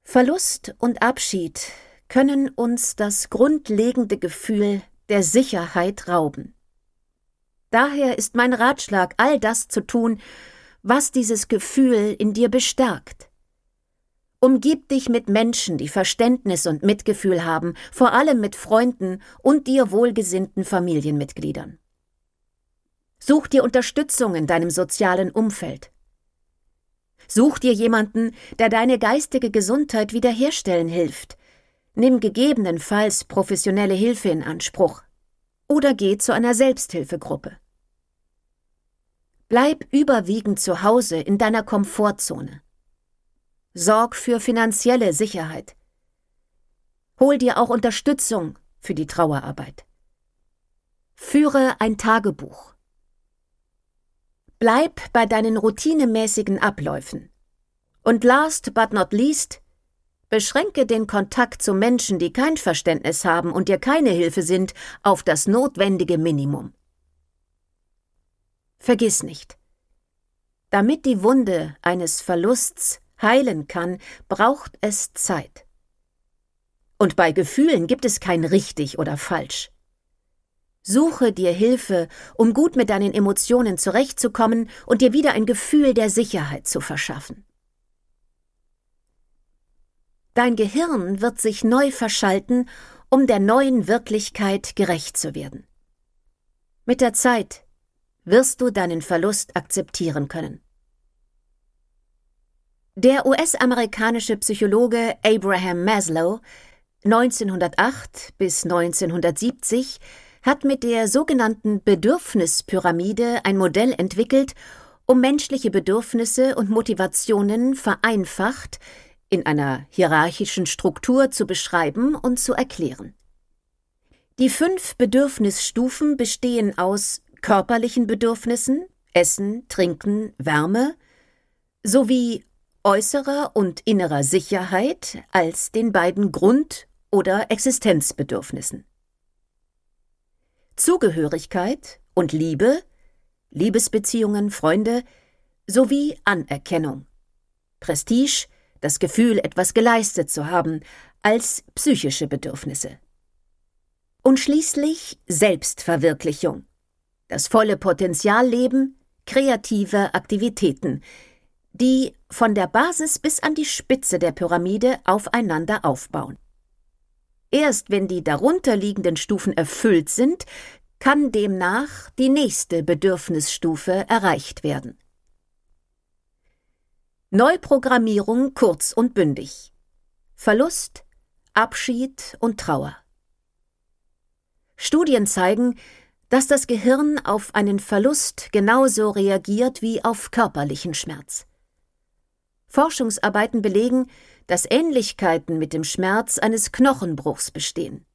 Verlust und Abschied können uns das grundlegende Gefühl der Sicherheit rauben. Daher ist mein Ratschlag, all das zu tun, was dieses Gefühl in dir bestärkt. Umgib dich mit Menschen, die Verständnis und Mitgefühl haben, vor allem mit Freunden und dir wohlgesinnten Familienmitgliedern. Such dir Unterstützung in deinem sozialen Umfeld. Such dir jemanden, der deine geistige Gesundheit wiederherstellen hilft. Nimm gegebenenfalls professionelle Hilfe in Anspruch. Oder geh zu einer Selbsthilfegruppe. Bleib überwiegend zu Hause in deiner Komfortzone. Sorg für finanzielle Sicherheit. Hol dir auch Unterstützung für die Trauerarbeit. Führe ein Tagebuch. Bleib bei deinen routinemäßigen Abläufen. Und last but not least, beschränke den Kontakt zu Menschen, die kein Verständnis haben und dir keine Hilfe sind, auf das notwendige Minimum. Vergiss nicht, damit die Wunde eines Verlusts heilen kann, braucht es Zeit. Und bei Gefühlen gibt es kein richtig oder falsch. Suche dir Hilfe, um gut mit deinen Emotionen zurechtzukommen und dir wieder ein Gefühl der Sicherheit zu verschaffen. Dein Gehirn wird sich neu verschalten, um der neuen Wirklichkeit gerecht zu werden. Mit der Zeit wirst du deinen Verlust akzeptieren können. Der US-amerikanische Psychologe Abraham Maslow, 1908 bis 1970, hat mit der sogenannten Bedürfnispyramide ein Modell entwickelt, um menschliche Bedürfnisse und Motivationen vereinfacht in einer hierarchischen Struktur zu beschreiben und zu erklären. Die 5 Bedürfnisstufen bestehen aus körperlichen Bedürfnissen, Essen, Trinken, Wärme, sowie äußerer und innerer Sicherheit als den beiden Grund- oder Existenzbedürfnissen. Zugehörigkeit und Liebe, Liebesbeziehungen, Freunde, sowie Anerkennung, Prestige, das Gefühl, etwas geleistet zu haben, als psychische Bedürfnisse. Und schließlich Selbstverwirklichung, das volle Potenzialleben, kreative Aktivitäten, die von der Basis bis an die Spitze der Pyramide aufeinander aufbauen. Erst wenn die darunterliegenden Stufen erfüllt sind, kann demnach die nächste Bedürfnisstufe erreicht werden. Neuprogrammierung kurz und bündig. Verlust, Abschied und Trauer. Studien zeigen, dass das Gehirn auf einen Verlust genauso reagiert wie auf körperlichen Schmerz. Forschungsarbeiten belegen, dass Ähnlichkeiten mit dem Schmerz eines Knochenbruchs bestehen.